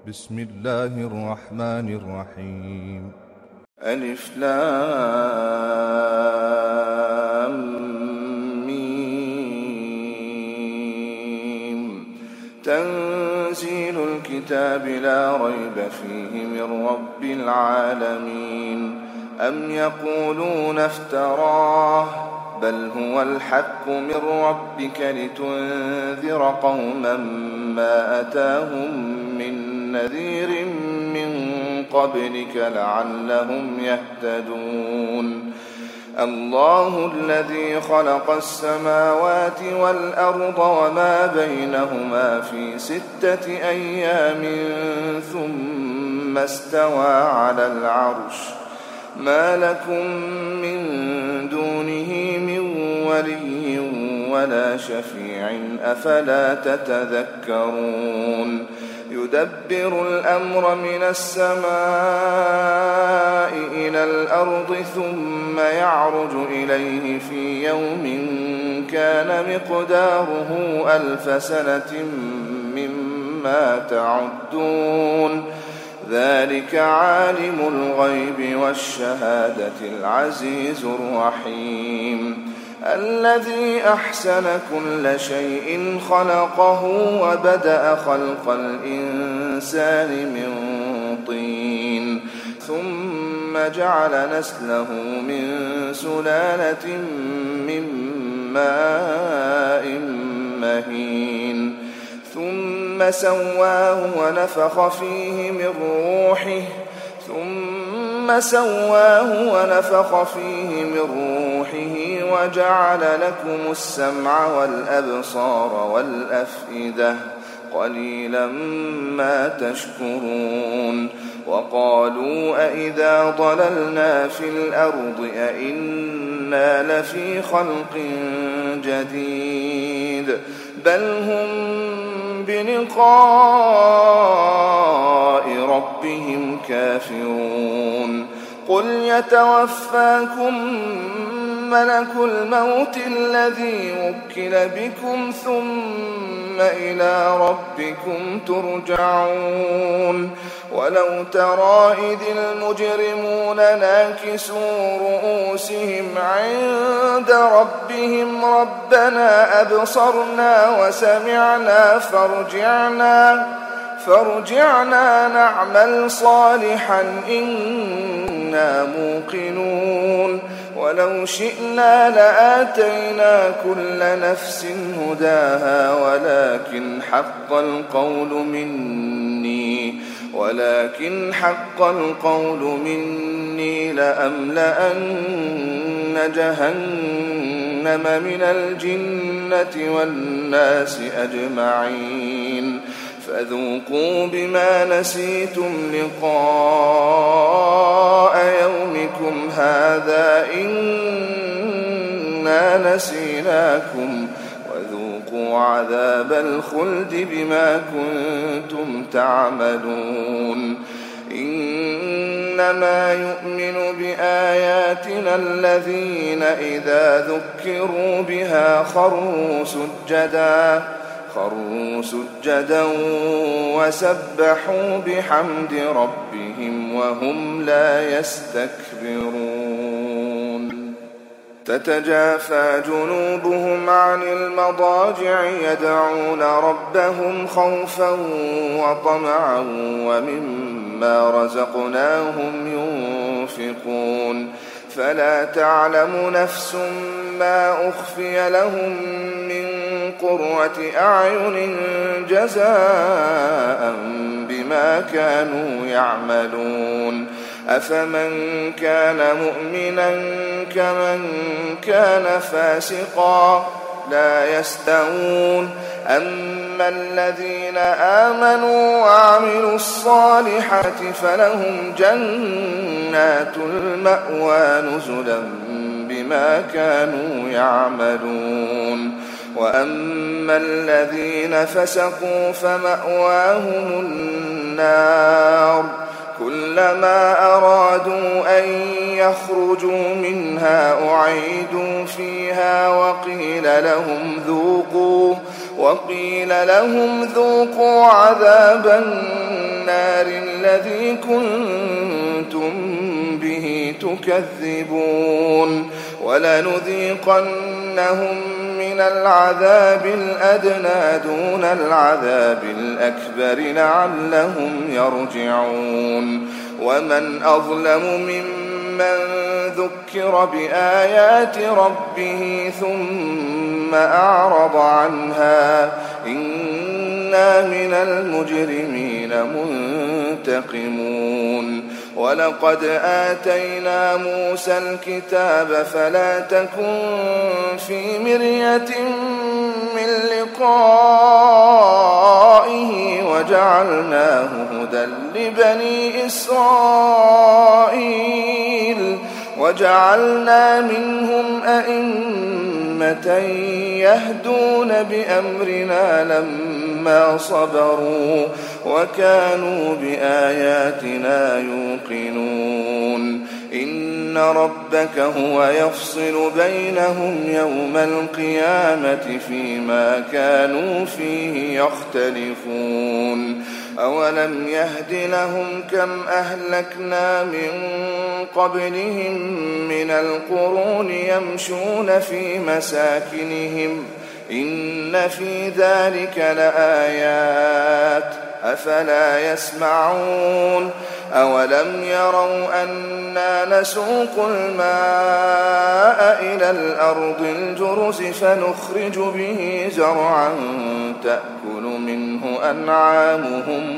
بسم الله الرحمن الرحيم. ألف لام ميم. تنزيل الكتاب لا ريب فيه من رب العالمين. أم يقولون افتراه بل هو الحق من ربك لتنذر قوما ما أتاهم من نذير من قبلك لعلهم يهتدون. الله الذي خلق السماوات والأرض وما بينهما في 6 أيام ثم استوى على العرش. ما لكم من دونه من ولي ولا شفيع أفلا تتذكرون. يدبر الأمر من السماء إلى الأرض ثم يعرج إليه في يوم كان مقداره 1000 سنة مما تعدون. ذلك عالم الغيب والشهادة العزيز الرحيم. الذي أحسن كل شيء خلقه وبدأ خلق الإنسان من طين ثم جعل نسله من سلالة من ماء مهين ثم سواه ونفخ فيه من روحه وجعل لكم السمع والأبصار والأفئدة قليلا ما تشكرون. وقالوا أئذا ضللنا في الأرض أئنا لفي خلق جديد بل هم بلقاء ربهم كافرون. قل يتوفاكم ملك الموت الذي وكل بكم ثم إلى ربكم ترجعون. ولو ترى إذ المجرمون ناكسوا رؤوسهم عند ربهم ربنا أبصرنا وسمعنا فارجعنا نعمل صالحا إنا موقنون. ولو شئنا لآتينا كل نفس هداها ولكن حق القول مني لأملأن جهنم من الجنة والناس أجمعين. فذوقوا بما نسيتم لقاء يومكم هذا إنا نسيناكم وذوقوا عذاب الخلد بما كنتم تعملون. إنما يؤمن بآياتنا الذين إذا ذكروا بها خروا سجدا وسبحوا بحمد ربهم وهم لا يستكبرون. تتجافى جنوبهم عن المضاجع يدعون ربهم خوفا وطمعا ومما رزقناهم ينفقون. فلا تعلم نفس ما أخفي لهم من قرة أعين جزاء بما كانوا يعملون. أفمن كان مؤمنا كمن كان فاسقا لا يستوون. أما الذين آمنوا وعملوا الصالحات فلهم جنات المأوى نزلا بما كانوا يعملون. وأما الذين فسقوا فمأواهم النار كلما أرادوا أن يخرجوا منها أعيدوا فيها وقيل لهم ذوقوا عذاب النار النار الذي كنتم به تكذبون ولنذيقنهم من العذاب الأدنى دون العذاب الأكبر لعلهم يرجعون ومن أظلم ممن ذكر بآيات ربه ثم أعرض عنها إنا من المجرمين منتقمون ولقد آتينا موسى الكتاب فلا تكن في مرية من لقائه وجعلناه هدى لبني إسرائيل وجعلنا منهم أئمة يهدون بأمرنا لما صبروا وكانوا بآياتنا يوقنون إن ربك هو يفصل بينهم يوم القيامة فيما كانوا فيه يختلفون أولم يهد لهم كم أهلكنا من قبلهم من القرون يمشون في مساكنهم إن في ذلك لآيات أفلا يسمعون أولم يروا أنا نسوق الماء إلى الأرض الجرز فنخرج به زرعا تأكل منه أنعامهم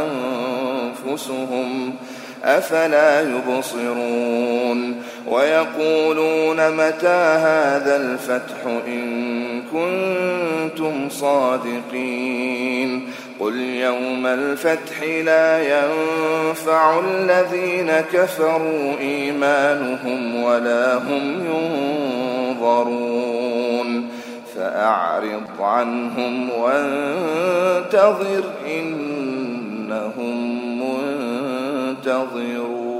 وأنفسهم أفلا يبصرون ويقولون متى هذا الفتح إن كنتم صادقين قل يوم الفتح لا ينفع الذين كفروا إيمانهم ولا هم ينظرون فأعرض عنهم وانتظر إنهم منتظرون.